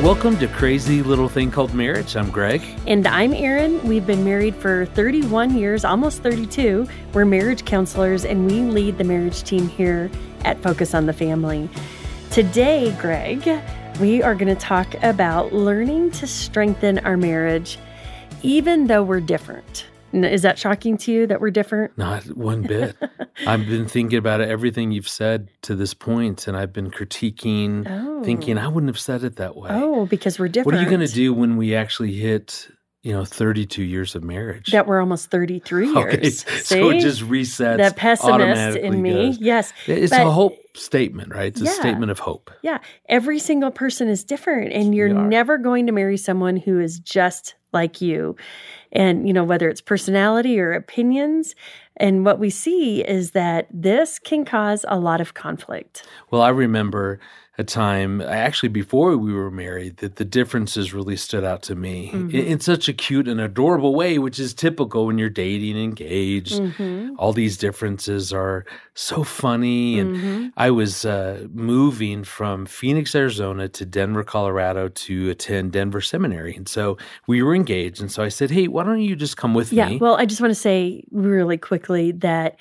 Welcome to Crazy Little Thing Called Marriage. I'm Greg. And I'm Erin. We've been married for 31 years, almost 32. We're marriage counselors, and we lead the marriage team here at Focus on the Family. Today, Greg, we are going to talk about learning to strengthen our marriage, even though we're different. Is that shocking to you that we're different? Not one bit. I've been thinking about everything you've said to this point, and I've been critiquing, thinking I wouldn't have said it that way. Oh, because we're different. What are you going to do when we actually hit, 32 years of marriage? That we're almost 33 years. Okay, so it just resets. That pessimist in me, yes. It's a hope statement, right? It's a statement of hope. Yeah. Every single person is different, and you're never going to marry someone who is just like you. And, whether it's personality or opinions. And what we see is that this can cause a lot of conflict. Well, I remember a time, actually before we were married, that the differences really stood out to me in such a cute and adorable way, which is typical when you're dating, engaged. All these differences are so funny. And I was moving from Phoenix, Arizona to Denver, Colorado to attend Denver Seminary. And so we were engaged. And so I said, hey, why don't you just come with me? Yeah, well, I just want to say really quickly that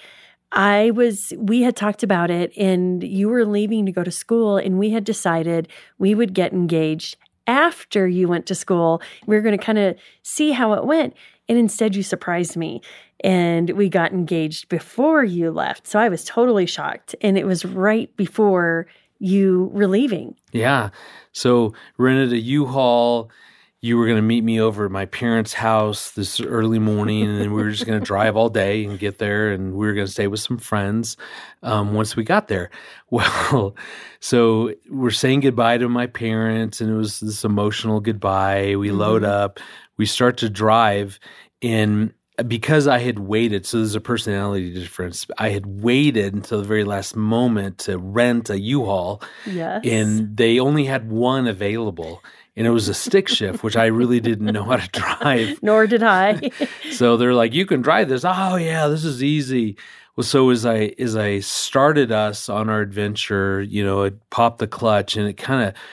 we had talked about it, and you were leaving to go to school, and we had decided we would get engaged after you went to school. We were going to kind of see how it went. And instead you surprised me, and we got engaged before you left. So I was totally shocked. And it was right before you were leaving. Yeah. So rented a U-Haul. You were going to meet me over at my parents' house this early morning, and then we were just going to drive all day and get there, and we were going to stay with some friends once we got there. Well, so we're saying goodbye to my parents, and it was this emotional goodbye. We load up. We start to drive, and because I had waited, so there's a personality difference. I had waited until the very last moment to rent a U-Haul, and they only had one available. And it was a stick shift, which I really didn't know how to drive. Nor did I. So they're like, you can drive this. Oh, yeah, this is easy. Well, so as I started us on our adventure, it popped the clutch, and it kind of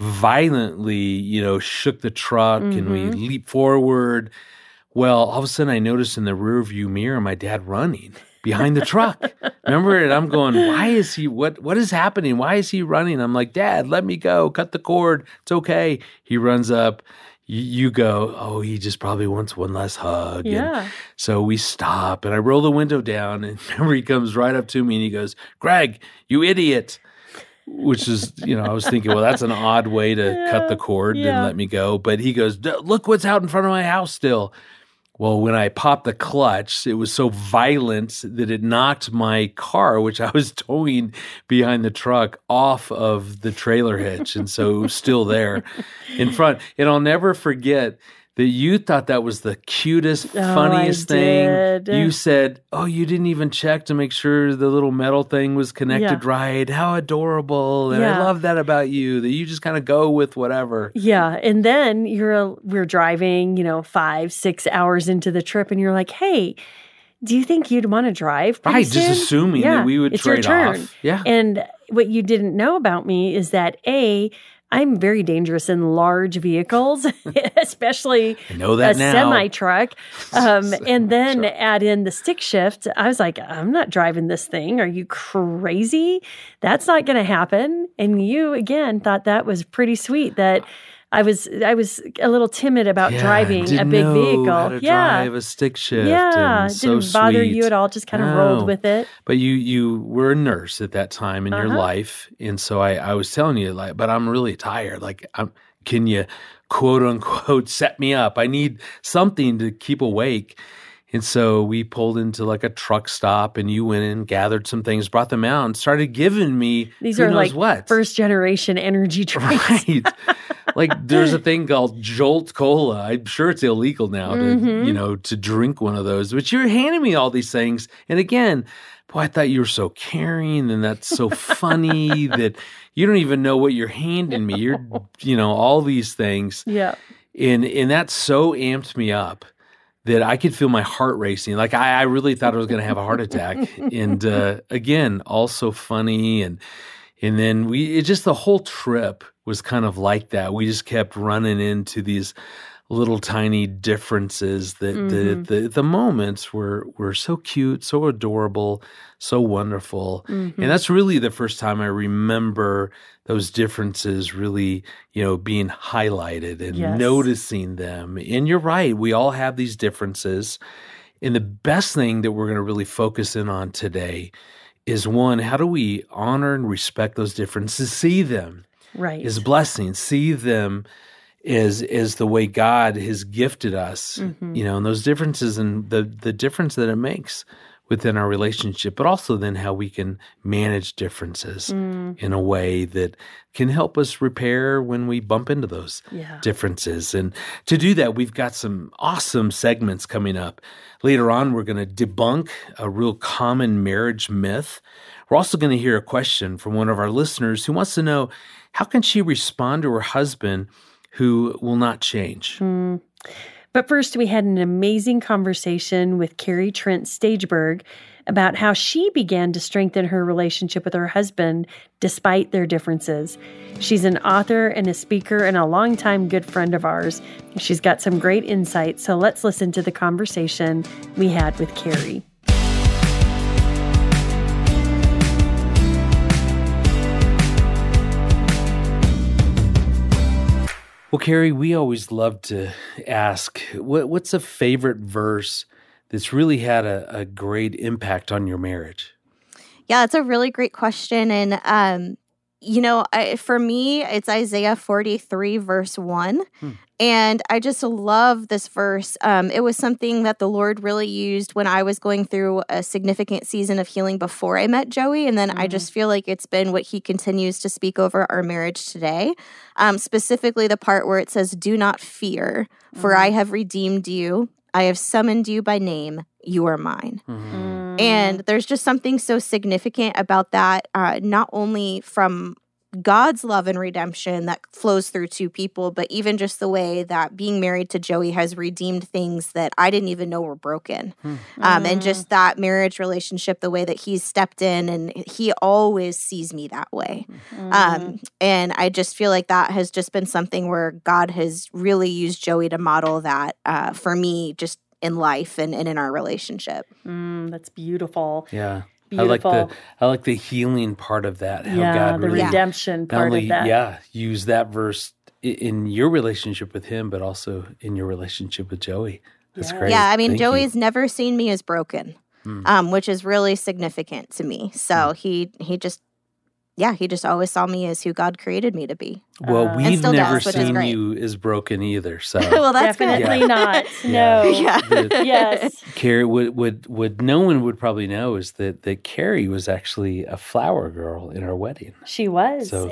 violently, shook the truck, and we leaped forward. Well, all of a sudden I noticed in the rearview mirror my dad running behind the truck. Remember? And I'm going, why is he, what is happening? Why is he running? I'm like, Dad, let me go. Cut the cord. It's okay. He runs up. You go, oh, he just probably wants one last hug. Yeah. And so we stop, and I roll the window down, and remember, he comes right up to me, and he goes, Greg, you idiot. Which is, I was thinking, well, that's an odd way to cut the cord and let me go. But he goes, look what's out in front of my house still. Well, when I popped the clutch, it was so violent that it knocked my car, which I was towing behind the truck, off of the trailer hitch. And so it was still there in front. And I'll never forget that you thought that was the cutest, funniest thing. You said, oh, you didn't even check to make sure the little metal thing was connected right. How adorable. And I love that about you, that you just kind of go with whatever. Yeah. And then we're driving, 5-6 hours into the trip, and you're like, hey, do you think you'd want to drive pretty soon? Just assuming that we would trade off. Yeah. And what you didn't know about me is that, I'm very dangerous in large vehicles, especially a semi-truck. And then add in the stick shift. I was like, I'm not driving this thing. Are you crazy? That's not going to happen. And you, again, thought that was pretty sweet that I was a little timid about driving a big vehicle. How to drive a stick shift. Yeah, and it didn't bother you at all. Just kind of rolled with it. But you were a nurse at that time in your life, and so I was telling you, but I'm really tired. Can you quote unquote set me up? I need something to keep awake. And so we pulled into a truck stop, and you went in, gathered some things, brought them out, and started giving me these are first generation energy drinks. Right. There's a thing called Jolt Cola. I'm sure it's illegal now to drink one of those. But you're handing me all these things. And again, boy, I thought you were so caring, and that's so funny that you don't even know what you're handing me. You're, all these things. Yeah. And that so amped me up that I could feel my heart racing. I really thought I was going to have a heart attack. And again, also funny. And And then the whole trip was kind of like that. We just kept running into these little tiny differences that the moments were so cute, so adorable, so wonderful. And that's really the first time I remember those differences really, being highlighted and noticing them. And you're right, we all have these differences. And the best thing that we're going to really focus in on today is, one, how do we honor and respect those differences, see them as blessings, see them is the way God has gifted us, and those differences and the difference that it makes within our relationship, but also then how we can manage differences in a way that can help us repair when we bump into those differences. And to do that, we've got some awesome segments coming up. Later on, we're going to debunk a real common marriage myth. We're also going to hear a question from one of our listeners who wants to know, how can she respond to her husband who will not change? But first, we had an amazing conversation with Carrie Trent Stageberg about how she began to strengthen her relationship with her husband despite their differences. She's an author and a speaker and a longtime good friend of ours. She's got some great insights, so let's listen to the conversation we had with Carrie. Well, Carrie, we always love to ask, what's a favorite verse that's really had a great impact on your marriage? Yeah, it's a really great question. And, for me, it's Isaiah 43, verse 1. And I just love this verse. It was something that the Lord really used when I was going through a significant season of healing before I met Joey. And then I just feel like it's been what he continues to speak over our marriage today. Specifically the part where it says, "Do not fear, for I have redeemed you. I have summoned you by name. You are mine." And there's just something so significant about that, not only from God's love and redemption that flows through two people, but even just the way that being married to Joey has redeemed things that I didn't even know were broken. And just that marriage relationship, the way that he's stepped in, and he always sees me that way. And I just feel like that has just been something where God has really used Joey to model that for me, just in life and in our relationship. That's beautiful. Yeah. Beautiful. I like the healing part of that. How God the really redemption part of that. Use that verse in your relationship with him, but also in your relationship with Joey. That's great. Yeah, I mean, Joey's never seen me as broken, which is really significant to me. So he just always saw me as who God created me to be. Well, we've never seen you as broken either. So well, that's definitely not. No. Yes. Carrie, what no one would probably know is that Carrie was actually a flower girl in our wedding. She was. So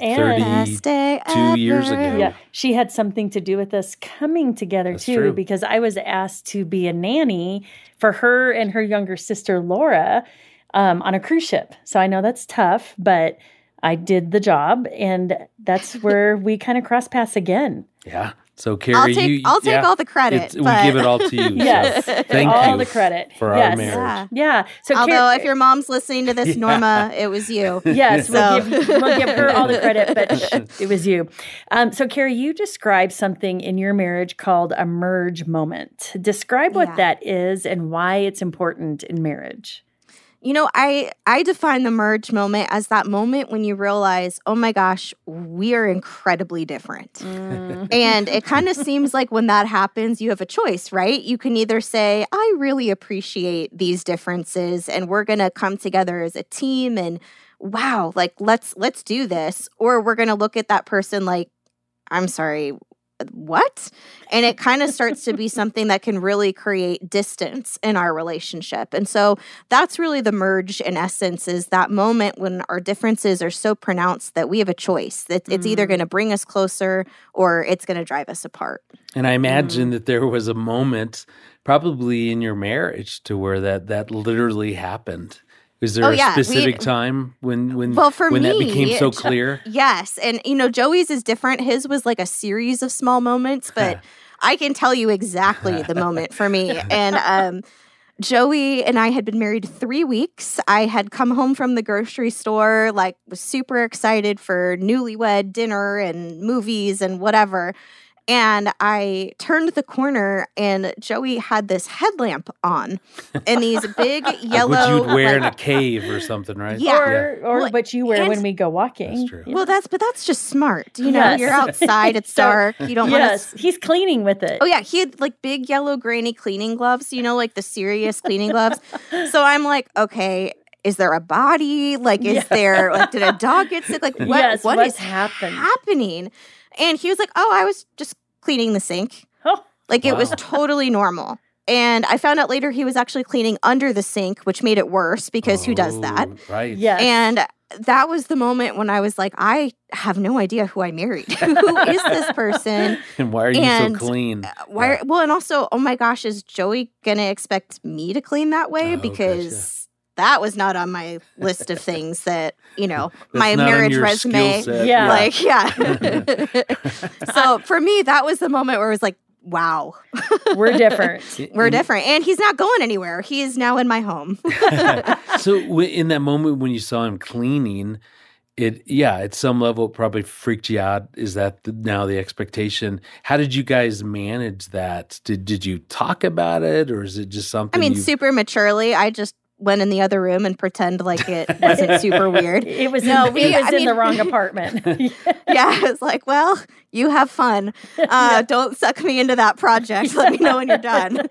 32 years ago. Yeah. She had something to do with us coming together That's too, true. Because I was asked to be a nanny for her and her younger sister Laura on a cruise ship. So I know that's tough, but I did the job, and that's where we kind of cross paths again. Yeah. So, Carrie, I'll take all the credit. We give it all to you. Yes. So thank all you the credit for our marriage. Yeah. So, although if your mom's listening to this, Norma, it was you. Yes, we'll give her all the credit, but it was you. So, Carrie, you described something in your marriage called a merge moment. Describe what that is and why it's important in marriage. You know, I define the merge moment as that moment when you realize, oh my gosh, we are incredibly different. And it kind of seems like when that happens, you have a choice, right? You can either say, I really appreciate these differences and we're going to come together as a team and wow, like let's do this. Or we're going to look at that person like, I'm sorry, what? And it kind of starts to be something that can really create distance in our relationship. And so that's really the merge in essence, is that moment when our differences are so pronounced that we have a choice. That it's either going to bring us closer or it's going to drive us apart. And I imagine that there was a moment probably in your marriage to where that literally happened. Is there a specific time when that became so clear? Yes. And, you know, Joey's is different. His was like a series of small moments, but I can tell you exactly the moment for me. And Joey and I had been married 3 weeks. I had come home from the grocery store, like was super excited for newlywed dinner and movies and whatever. And I turned the corner and Joey had this headlamp on and these big yellow... Like what you'd wear in a cave or something, right? Yeah. Or what you wear when we go walking. That's true. Well, that's just smart. You know, you're outside, it's dark. You don't want to... He's cleaning with it. Oh, yeah. He had like big yellow grainy cleaning gloves, you know, like the serious cleaning gloves. So I'm like, okay, is there a body? Like, is there, like, did a dog get sick? Like, what is happening? And he was like, oh, I was just cleaning the sink. Oh, like, it was totally normal. And I found out later he was actually cleaning under the sink, which made it worse because who does that? Right. Yeah. And that was the moment when I was like, I have no idea who I married. Who is this person? And why are you so clean? Well, and also, oh my gosh, is Joey going to expect me to clean that way? Because... that was not on my list of things that, you know, my marriage resume. Yeah. Like, yeah. So for me, that was the moment where it was like, wow. We're different. We're different. And he's not going anywhere. He is now in my home. So in that moment when you saw him cleaning, at some level it probably freaked you out. Is that now the expectation? How did you guys manage that? Did you talk about it, or is it just something? I mean, super maturely. I just went in the other room and pretend like it wasn't super weird. It was in the wrong apartment. Yeah, I was like, well, you have fun. Don't suck me into that project. Let me know when you're done.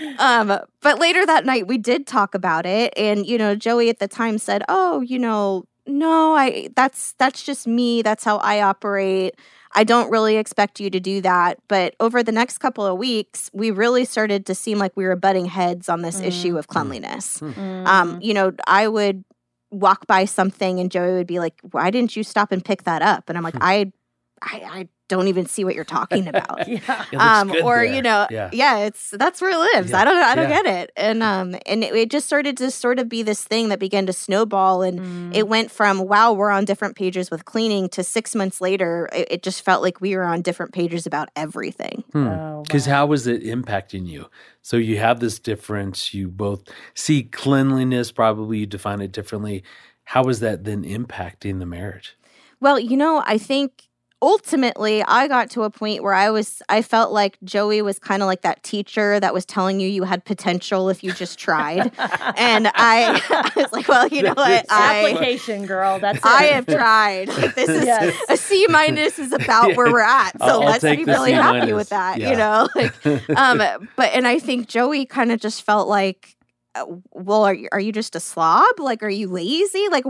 But later that night, we did talk about it. And, you know, Joey at the time said, oh, you know, no, that's just me. That's how I operate. I don't really expect you to do that. But over the next couple of weeks, we really started to seem like we were butting heads on this issue of cleanliness. You know, I would walk by something and Joey would be like, why didn't you stop and pick that up? And I'm like, I don't even see what you're talking about. Or you know, that's where it lives. Yeah. I don't get it. And it just started to sort of be this thing that began to snowball, and it went from, wow, we're on different pages with cleaning, to 6 months later, it just felt like we were on different pages about everything. Because how was it impacting you? So you have this difference. You both see cleanliness, probably you define it differently. How was that then impacting the marriage? Well, you know, I think ultimately, I got to a point where I felt like Joey was kind of like that teacher that was telling you had potential if you just tried. And I was like, well, you know what? Application, girl. That's it. I have tried. This is a C- is about where we're at. So let's be really happy with that, you know? Like, and I think Joey kind of just felt like, well, are you just a slob? Like, are you lazy? Like,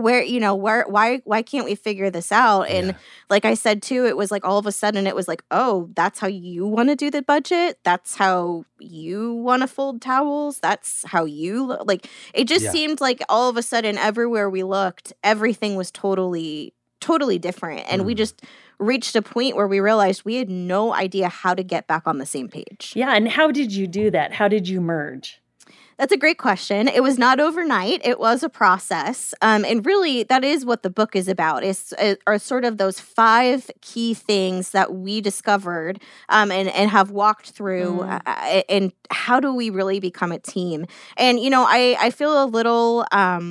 why can't we figure this out? And like I said, too, it was like all of a sudden it was like, oh, that's how you want to do the budget. That's how you want to fold towels. That's how you like, it just seemed like all of a sudden everywhere we looked, everything was totally different. And we just reached a point where we realized we had no idea how to get back on the same page. Yeah. And how did you do that? How did you merge? That's a great question. It was not overnight. It was a process. And really, that is what the book is about, are sort of those 5 key things that we discovered and have walked through. And how do we really become a team? And, you know, I feel a little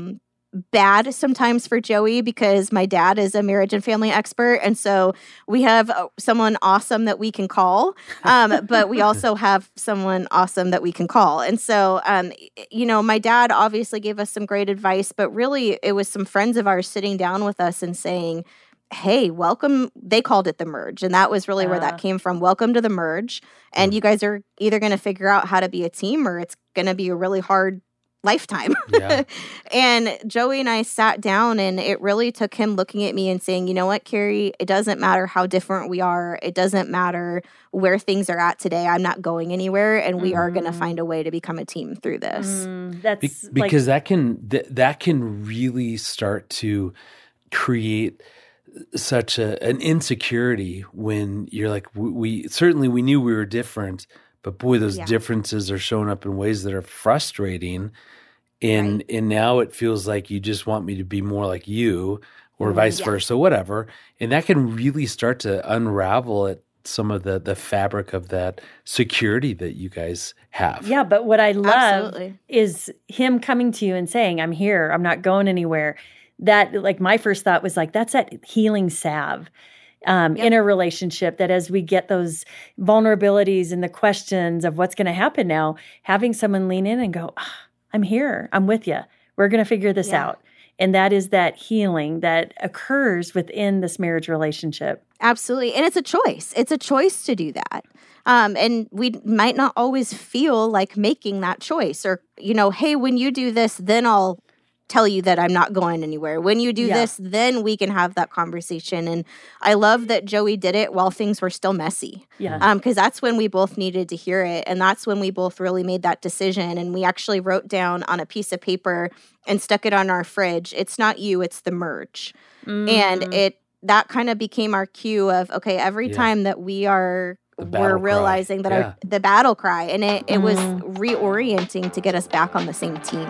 bad sometimes for Joey because my dad is a marriage and family expert. And so we have someone awesome that we can call, but we also have someone awesome that we can call. And so, you know, my dad obviously gave us some great advice, but really it was some friends of ours sitting down with us and saying, hey, welcome. They called it the merge. And that was really where that came from. Welcome to the merge. And you guys are either going to figure out how to be a team or it's going to be a really hard lifetime. And Joey and I sat down and it really took him looking at me and saying, you know what, Carrie, it doesn't matter how different we are. It doesn't matter where things are at today. I'm not going anywhere. And we are going to find a way to become a team through this. That's because that can really start to create such an insecurity when you're like, we knew we were different, but boy, those differences are showing up in ways that are frustrating. And now it feels like you just want me to be more like you or vice versa, whatever. And that can really start to unravel at some of the fabric of that security that you guys have. Yeah, but what I love is him coming to you and saying, I'm here, I'm not going anywhere. That, like, my first thought was like, that's that healing salve in a relationship, that as we get those vulnerabilities and the questions of what's going to happen now, having someone lean in and go, I'm here, I'm with you. We're going to figure this out. And that is that healing that occurs within this marriage relationship. Absolutely. And it's a choice. It's a choice to do that. And we might not always feel like making that choice, or, hey, when you do this, then I'll tell you that I'm not going anywhere. When you do this, then we can have that conversation. And I love that Joey did it while things were still messy. Yeah. Because that's when we both needed to hear it. And that's when we both really made that decision. And we actually wrote down on a piece of paper and stuck it on our fridge, it's not you, it's the merge. And that kind of became our cue of, okay, every time that we're realizing that the battle cry, and it was reorienting to get us back on the same team.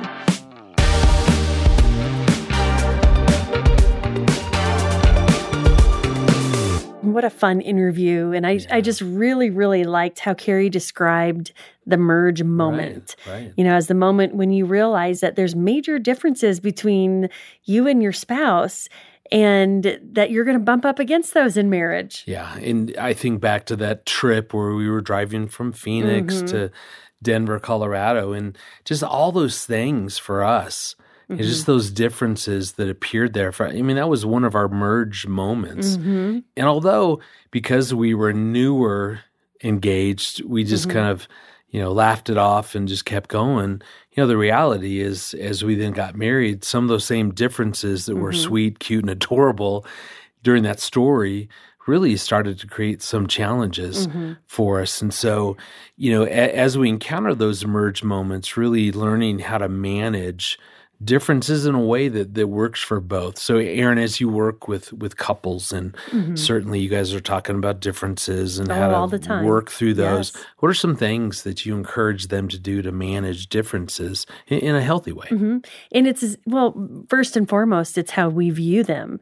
What a fun interview. And I just really, really liked how Carrie described the merge moment. Right. As the moment when you realize that there's major differences between you and your spouse, and that you're going to bump up against those in marriage. Yeah. And I think back to that trip where we were driving from Phoenix to Denver, Colorado, and just all those things for us. It's just those differences that appeared there. That was one of our merge moments. And although, because we were newer engaged, we just kind of, laughed it off and just kept going. The reality is, as we then got married, some of those same differences that were sweet, cute, and adorable during that story really started to create some challenges for us. And so, as we encounter those merge moments, really learning how to manage differences in a way that works for both. So, Erin, as you work with couples, and certainly you guys are talking about differences and how to work through those, what are some things that you encourage them to do to manage differences in a healthy way? And it's, first and foremost, it's how we view them.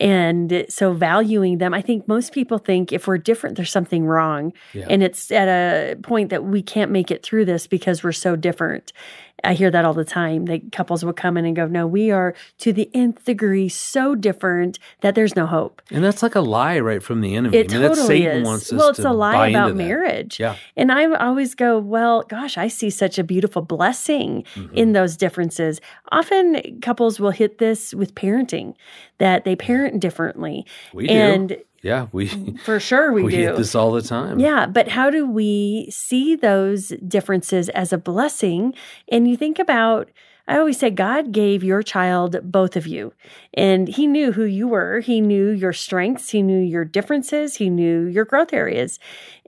And so valuing them, I think most people think if we're different, there's something wrong. And it's at a point that we can't make it through this because we're so different. I hear that all the time. That couples will come in and go, no, we are to the nth degree so different that there's no hope. And that's like a lie right from the enemy. It totally Satan is. Wants us it's a lie about marriage. Yeah. And I always go, well, gosh, I see such a beautiful blessing in those differences. Often couples will hit this with parenting, that they parent differently. We do. Yeah, for sure we do. We hit this all the time. Yeah, but how do we see those differences as a blessing? And you think about, I always say, God gave your child both of you, and He knew who you were. He knew your strengths. He knew your differences. He knew your growth areas,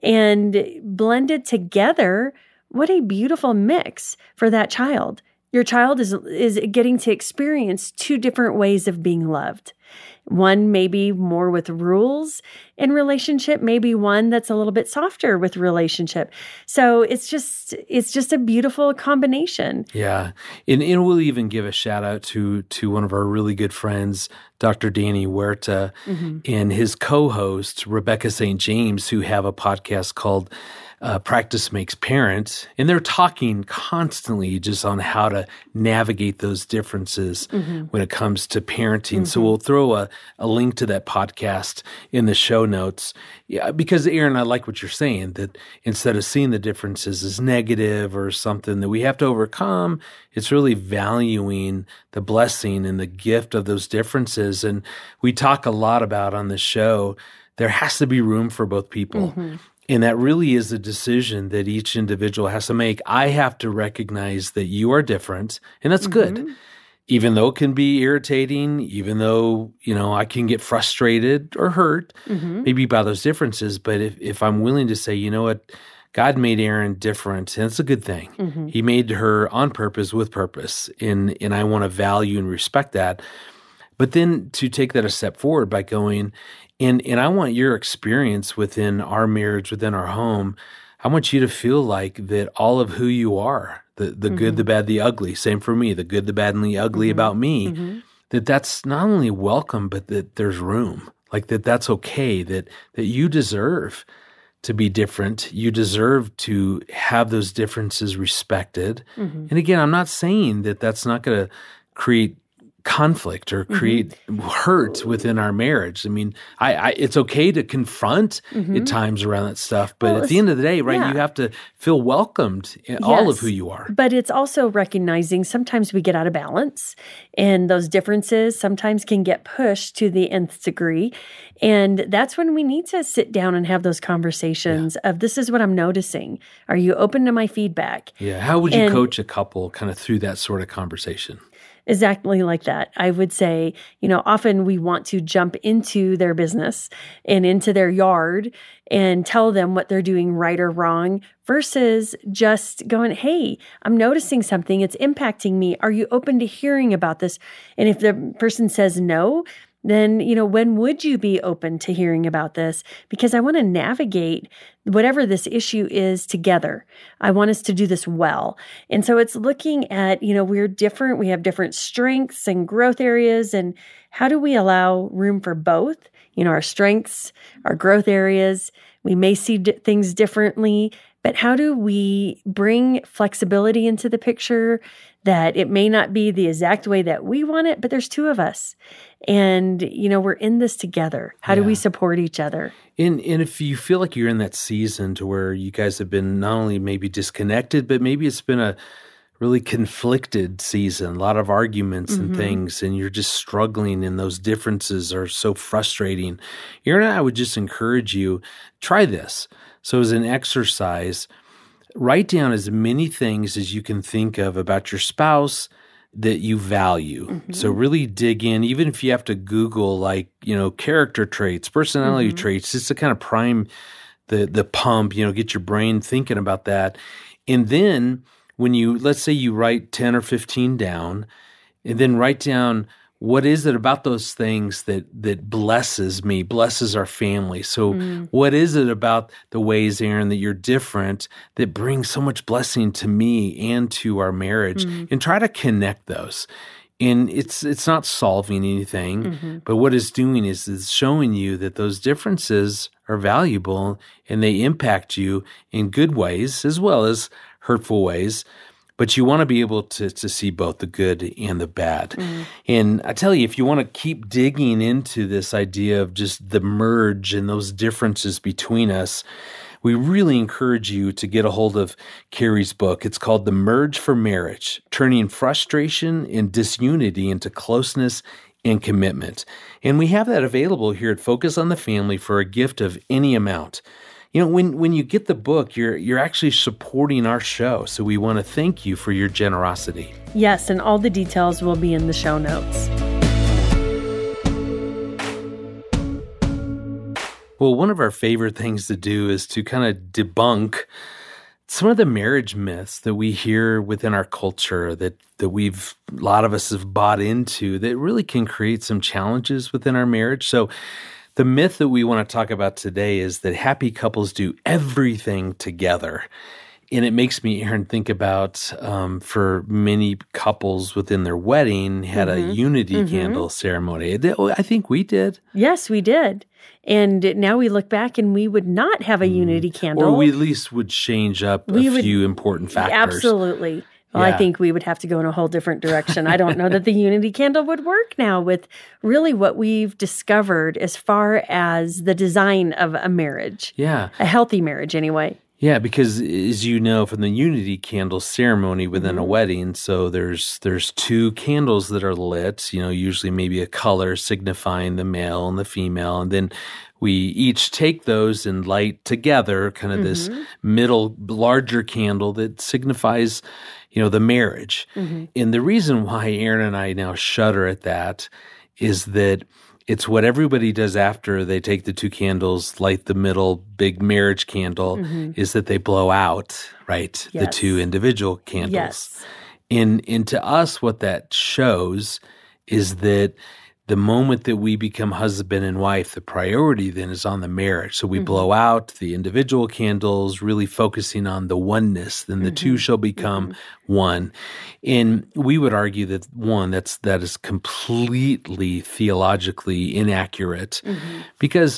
and blended together, what a beautiful mix for that child. Your child is getting to experience two different ways of being loved. One maybe more with rules in relationship, maybe one that's a little bit softer with relationship. So it's just a beautiful combination. Yeah. And we'll even give a shout out to one of our really good friends, Dr. Danny Huerta, and his co-host, Rebecca St. James, who have a podcast called Practice Makes Parents, and they're talking constantly just on how to navigate those differences when it comes to parenting. So we'll throw a link to that podcast in the show notes. Yeah, because Erin, I like what you're saying, that instead of seeing the differences as negative or something that we have to overcome, it's really valuing the blessing and the gift of those differences. And we talk a lot about on the show, there has to be room for both people. And that really is a decision that each individual has to make. I have to recognize that you are different, and that's good. Even though it can be irritating, even though, I can get frustrated or hurt, maybe by those differences. But if I'm willing to say, you know what, God made Erin different, and it's a good thing. He made her on purpose with purpose, and I want to value and respect that. But then to take that a step forward by going, and I want your experience within our marriage, within our home, I want you to feel like that all of who you are, the good, the bad, the ugly, same for me, the good, the bad, and the ugly about me, that's not only welcome, but that there's room, like that's okay, that you deserve to be different. You deserve to have those differences respected. Mm-hmm. And again, I'm not saying that that's not going to create conflict or create hurt within our marriage. I mean, it's okay to confront at times around that stuff, but at the end of the day, right, you have to feel welcomed in all of who you are. But it's also recognizing sometimes we get out of balance, and those differences sometimes can get pushed to the nth degree. And that's when we need to sit down and have those conversations of, this is what I'm noticing. Are you open to my feedback? Yeah. How would you coach a couple kind of through that sort of conversation? Exactly like that. I would say, often we want to jump into their business and into their yard and tell them what they're doing right or wrong versus just going, hey, I'm noticing something. It's impacting me. Are you open to hearing about this? And if the person says no, then, when would you be open to hearing about this? Because I want to navigate whatever this issue is together. I want us to do this well. And so it's looking at, we're different. We have different strengths and growth areas. And how do we allow room for both? Our strengths, our growth areas. We may see things differently, but how do we bring flexibility into the picture that it may not be the exact way that we want it, but there's two of us. And, we're in this together. How do we support each other? And if you feel like you're in that season to where you guys have been not only maybe disconnected, but maybe it's been a really conflicted season, a lot of arguments and things, and you're just struggling and those differences are so frustrating. Erin and I would just encourage you, try this. So as an exercise, write down as many things as you can think of about your spouse that you value. So really dig in, even if you have to Google character traits, personality traits, just to kind of prime the pump, get your brain thinking about that. And then when let's say you write 10 or 15 down, and then write down, what is it about those things that blesses me, blesses our family? So what is it about the ways, Erin, that you're different that brings so much blessing to me and to our marriage? And try to connect those. And it's not solving anything, but what it's doing is it's showing you that those differences are valuable and they impact you in good ways as well as hurtful ways. But you want to be able to see both the good and the bad. And I tell you, if you want to keep digging into this idea of just the merge and those differences between us, we really encourage you to get a hold of Carrie's book. It's called The Merge for Marriage, Turning Frustration and Disunity into Closeness and Commitment. And we have that available here at Focus on the Family for a gift of any amount. When you get the book, you're actually supporting our show. So we want to thank you for your generosity. Yes, and all the details will be in the show notes. Well, one of our favorite things to do is to kind of debunk some of the marriage myths that we hear within our culture that a lot of us have bought into that really can create some challenges within our marriage. So the myth that we want to talk about today is that happy couples do everything together. And it makes me, Erin, think about for many couples within their wedding had a unity candle ceremony. I think we did. Yes, we did. And now we look back and we would not have a unity candle. Or we at least would change up a few important factors. Absolutely. Well, I think we would have to go in a whole different direction. I don't know that the unity candle would work now with really what we've discovered as far as the design of a marriage. Yeah. A healthy marriage anyway. Yeah, because as you know from the unity candle ceremony within a wedding, so there's two candles that are lit, usually maybe a color signifying the male and the female, and then we each take those and light together kind of this middle larger candle that signifies the marriage. And the reason why Erin and I now shudder at that is that it's what everybody does after they take the two candles, light the middle big marriage candle, is that they blow out, right, the two individual candles. Yes. And to us, what that shows is that the moment that we become husband and wife, the priority then is on the marriage. So we blow out the individual candles, really focusing on the oneness. Then the two shall become one. And we would argue that that is completely theologically inaccurate because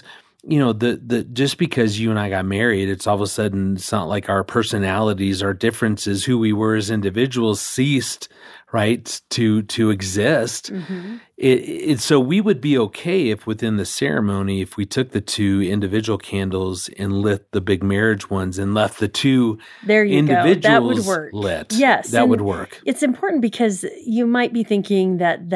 the just because you and I got married, it's all of a sudden, it's not like our personalities, our differences, who we were as individuals ceased, right, to exist. Mm-hmm. So we would be okay if within the ceremony, if we took the 2 individual candles and lit the big marriage ones and left the 2 individuals that would work. Lit. Yes. That would work. It's important because you might be thinking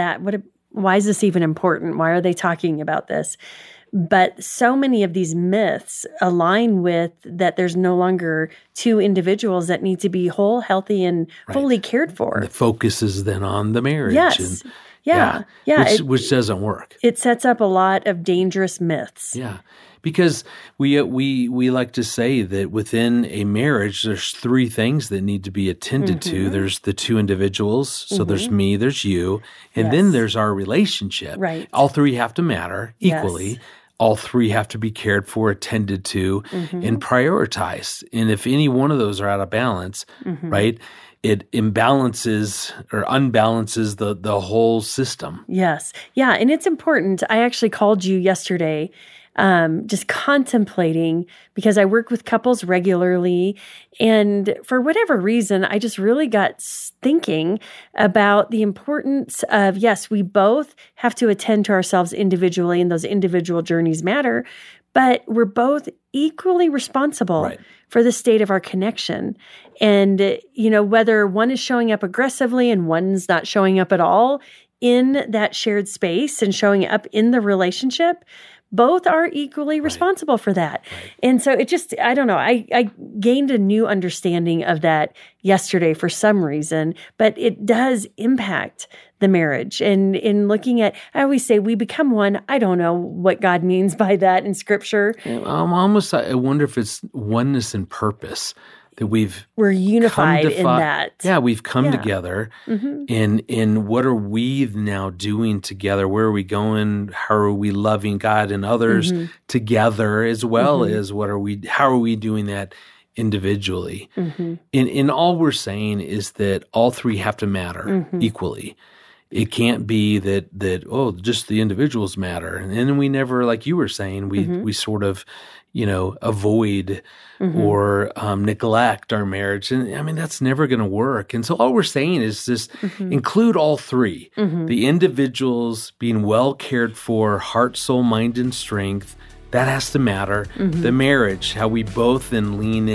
why is this even important? Why are they talking about this? But so many of these myths align with that there's no longer 2 individuals that need to be whole, healthy, and fully cared for. And the focus is then on the marriage. Yes. Yeah. Which doesn't work. It sets up a lot of dangerous myths. Yeah. Because we like to say that within a marriage, there's 3 things that need to be attended to. There's the 2 individuals. So there's me, there's you, and then there's our relationship. Right. All 3 have to matter equally. Yes. All 3 have to be cared for, attended to, and prioritized. And if any one of those are out of balance, right, it imbalances or unbalances the whole system. Yes. Yeah. And it's important. I actually called you yesterday just contemplating, because I work with couples regularly. And for whatever reason, I just really got thinking about the importance of, yes, we both have to attend to ourselves individually, and those individual journeys matter, but we're both equally responsible for the state of our connection. And, whether one is showing up aggressively and one's not showing up at all in that shared space and showing up in the relationship, both are equally responsible for that. And so it just, I don't know, I gained a new understanding of that yesterday for some reason, but it does impact the marriage. And in looking at, I always say we become one. I don't know what God means by that in Scripture. I wonder if it's oneness in purpose. That we're unified in that. Yeah, we've come together. And what are we now doing together? Where are we going? How are we loving God and others together, as well as how are we doing that individually? And all we're saying is that all 3 have to matter equally. It can't be that just the individuals matter. And then we never, like you were saying, we sort of, avoid or neglect our marriage. And I mean, that's never going to work. And so all we're saying is just include all 3. The individuals being well cared for, heart, soul, mind, and strength, that has to matter. The marriage, how we both then lean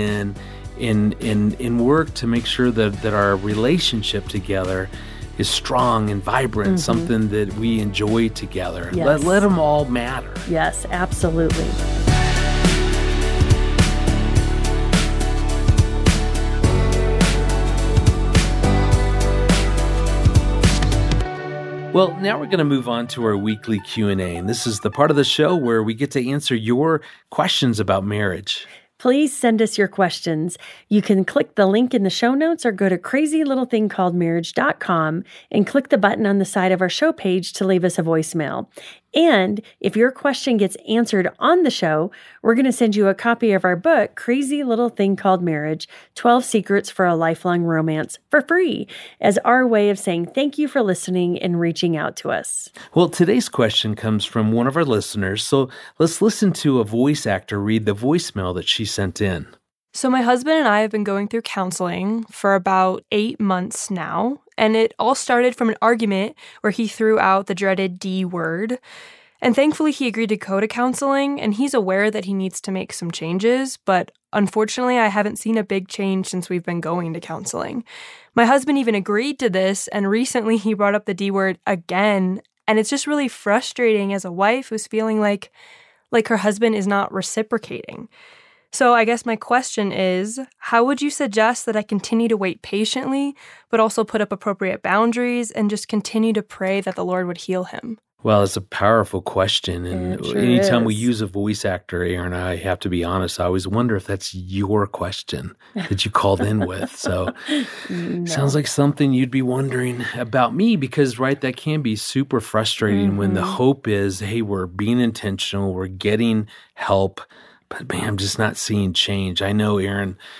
in work to make sure that our relationship together is strong and vibrant, something that we enjoy together. Yes. Let them all matter. Yes, absolutely. Well, now we're going to move on to our weekly Q&A, and this is the part of the show where we get to answer your questions about marriage. Please send us your questions. You can click the link in the show notes or go to crazylittlethingcalledmarriage.com and click the button on the side of our show page to leave us a voicemail. And if your question gets answered on the show, we're going to send you a copy of our book, Crazy Little Thing Called Marriage, 12 Secrets for a Lifelong Romance, for free, as our way of saying thank you for listening and reaching out to us. Well, today's question comes from one of our listeners, so let's listen to a voice actor read the voicemail that she sent in. So my husband and I have been going through counseling for about 8 months now, and it all started from an argument where he threw out the dreaded D word. And thankfully, he agreed to go to counseling, and he's aware that he needs to make some changes, but unfortunately, I haven't seen a big change since we've been going to counseling. My husband even agreed to this, and recently he brought up the D word again, and it's just really frustrating as a wife who's feeling like her husband is not reciprocating. So I guess my question is, how would you suggest that I continue to wait patiently, but also put up appropriate boundaries and just continue to pray that the Lord would heal him? Well, it's a powerful question. And anytime we use a voice actor, Erin, I have to be honest, I always wonder if that's your question that you called in with. So sounds like something you'd be wondering about me because, that can be super frustrating when the hope is, hey, we're being intentional, we're getting help, but man, I'm just not seeing change. I know, Erin,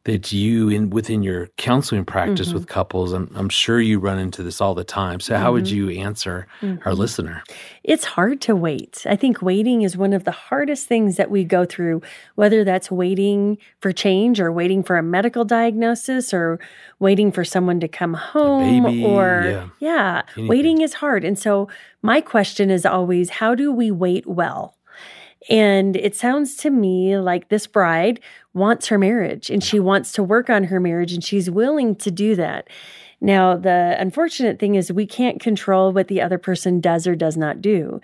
that you, within your counseling practice with couples, I'm sure you run into this all the time. So how would you answer our listener? It's hard to wait. I think waiting is one of the hardest things that we go through, whether that's waiting for change or waiting for a medical diagnosis or waiting for someone to come home. A baby, Waiting is hard. And so my question is always, how do we wait well? And it sounds to me like this bride wants her marriage and she wants to work on her marriage and she's willing to do that. Now, the unfortunate thing is we can't control what the other person does or does not do.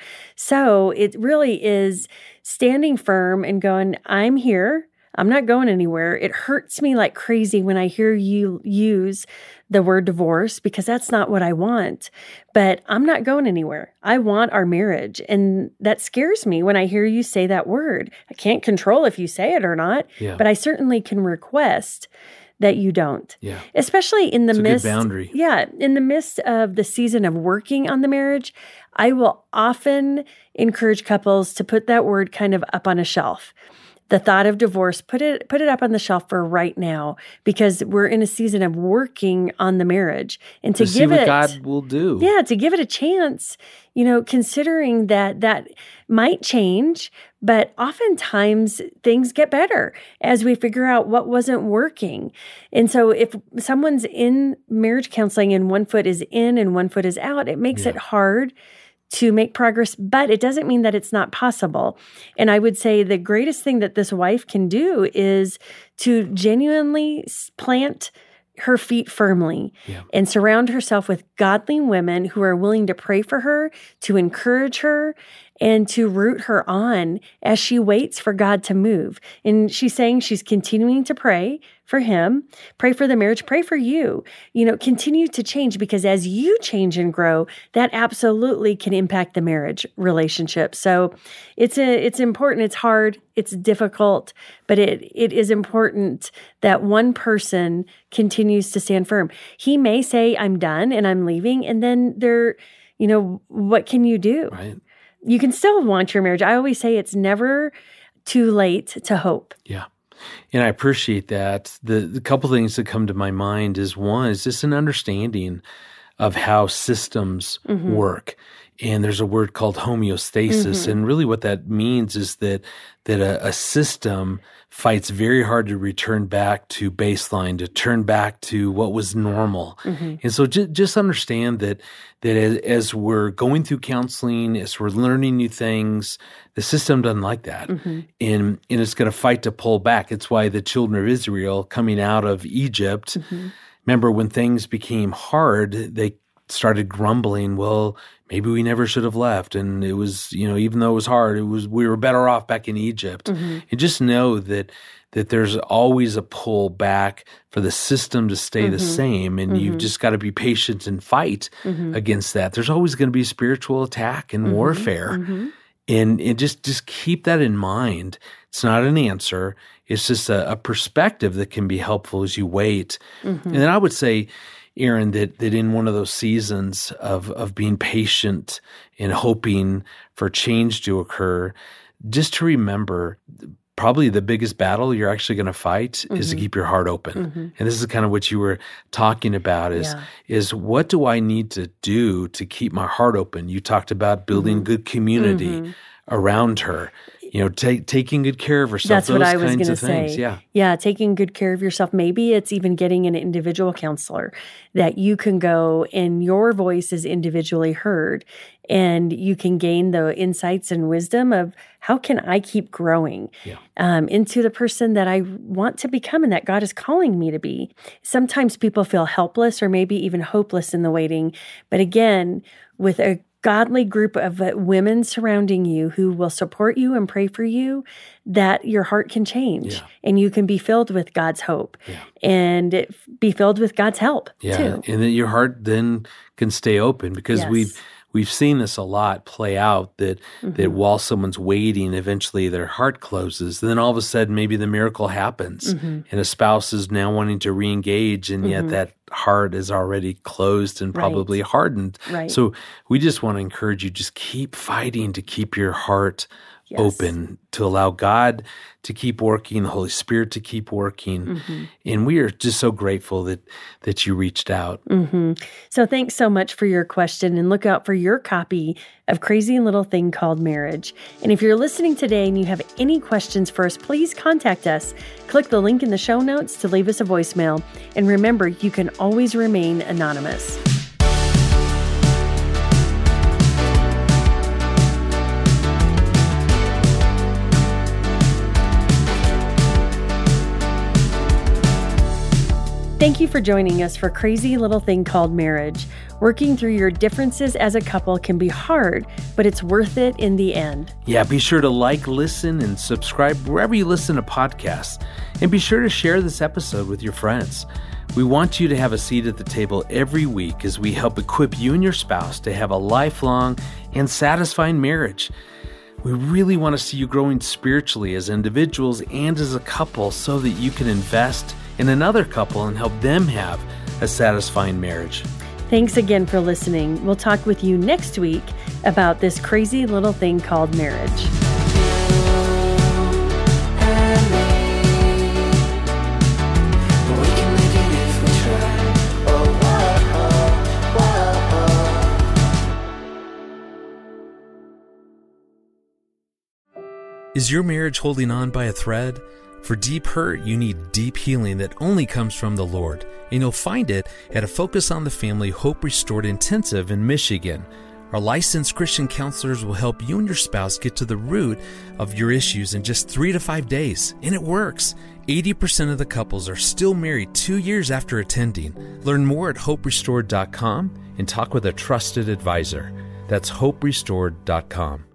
So it really is standing firm and going, I'm here. I'm not going anywhere. It hurts me like crazy when I hear you use the word divorce because that's not what I want. But I'm not going anywhere. I want our marriage. And that scares me when I hear you say that word. I can't control if you say it or not, but I certainly can request that you don't. Yeah. Especially in the midst. It's a good boundary. Yeah. In the midst of the season of working on the marriage, I will often encourage couples to put that word kind of up on a shelf. The thought of divorce, put it up on the shelf for right now because we're in a season of working on the marriage and to give see what it God will do. Yeah, to give it a chance, considering that might change, but oftentimes things get better as we figure out what wasn't working. And so if someone's in marriage counseling and one foot is in and one foot is out, it makes it hard to make progress, but it doesn't mean that it's not possible. And I would say the greatest thing that this wife can do is to genuinely plant her feet firmly and surround herself with godly women who are willing to pray for her, to encourage her, and to root her on as she waits for God to move. And she's saying she's continuing to pray for him, pray for the marriage, pray for you. Continue to change because as you change and grow, that absolutely can impact the marriage relationship. So it's important. It's hard. It's difficult, but it is important that one person continues to stand firm. He may say, I'm done and I'm leaving. And then what can you do? Right. You can still want your marriage. I always say it's never too late to hope. Yeah. And I appreciate that. The couple things that come to my mind is one is just an understanding of how systems work. And there's a word called homeostasis. And really what that means is that a system fights very hard to return back to baseline, to turn back to what was normal. And so just understand that as we're going through counseling, as we're learning new things, the system doesn't like that. And it's going to fight to pull back. It's why the children of Israel coming out of Egypt, remember when things became hard, they started grumbling, well, maybe we never should have left. And it was, even though it was hard, we were better off back in Egypt. And just know that there's always a pull back for the system to stay the same. And you've just got to be patient and fight against that. There's always going to be spiritual attack and warfare. And just keep that in mind. It's not an answer. It's just a perspective that can be helpful as you wait. And then I would say, Erin, that in one of those seasons of being patient and hoping for change to occur, just to remember probably the biggest battle you're actually going to fight is to keep your heart open. And this is kind of what you were talking about is what do I need to do to keep my heart open? You talked about building good community around her. Taking good care of herself. That's what I was going to say. Yeah, taking good care of yourself. Maybe it's even getting an individual counselor that you can go and your voice is individually heard and you can gain the insights and wisdom of how can I keep growing into the person that I want to become and that God is calling me to be. Sometimes people feel helpless or maybe even hopeless in the waiting. But again, with a godly group of women surrounding you who will support you and pray for you, that your heart can change and you can be filled with God's hope and be filled with God's help too. And that your heart then can stay open because we've seen this a lot play out that while someone's waiting, eventually their heart closes. And then all of a sudden, maybe the miracle happens and a spouse is now wanting to reengage and yet that heart is already closed and probably hardened. So we just want to encourage you, just keep fighting to keep your heart open to allow God to keep working, the Holy Spirit to keep working. And we are just so grateful that you reached out. So thanks so much for your question, and look out for your copy of Crazy Little Thing Called Marriage. And if you're listening today and you have any questions for us, please contact us. Click the link in the show notes to leave us a voicemail. And remember, you can always remain anonymous. Thank you for joining us for Crazy Little Thing Called Marriage. Working through your differences as a couple can be hard, but it's worth it in the end. Yeah, be sure to like, listen, and subscribe wherever you listen to podcasts. And be sure to share this episode with your friends. We want you to have a seat at the table every week as we help equip you and your spouse to have a lifelong and satisfying marriage. We really want to see you growing spiritually as individuals and as a couple so that you can invest in another couple and help them have a satisfying marriage. Thanks again for listening. We'll talk with you next week about this crazy little thing called marriage. Is your marriage holding on by a thread? For deep hurt, you need deep healing that only comes from the Lord. And you'll find it at a Focus on the Family Hope Restored Intensive in Michigan. Our licensed Christian counselors will help you and your spouse get to the root of your issues in just 3 to 5 days. And it works. 80% of the couples are still married 2 years after attending. Learn more at hoperestored.com and talk with a trusted advisor. That's hoperestored.com.